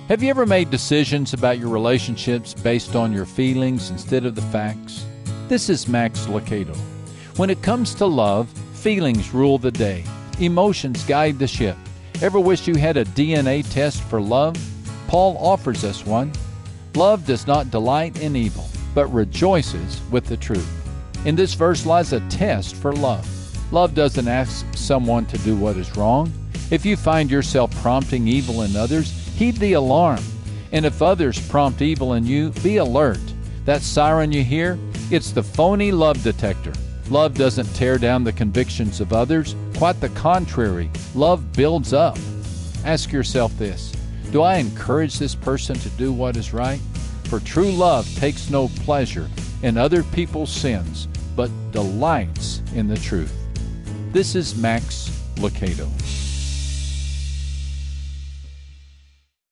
Have you ever made decisions about your relationships based on your feelings instead of the facts? This is Max Lucado. When it comes to love, feelings rule the day. Emotions guide the ship. Ever wish you had a DNA test for love? Paul offers us one. Love does not delight in evil, but rejoices with the truth. In this verse lies a test for love. Love doesn't ask someone to do what is wrong. If you find yourself prompting evil in others, heed the alarm. And if others prompt evil in you, be alert. That siren you hear, it's the phony love detector. Love doesn't tear down the convictions of others. Quite the contrary, love builds up. Ask yourself this: do I encourage this person to do what is right? For true love takes no pleasure in other people's sins, but delights in the truth. This is Max Lucado.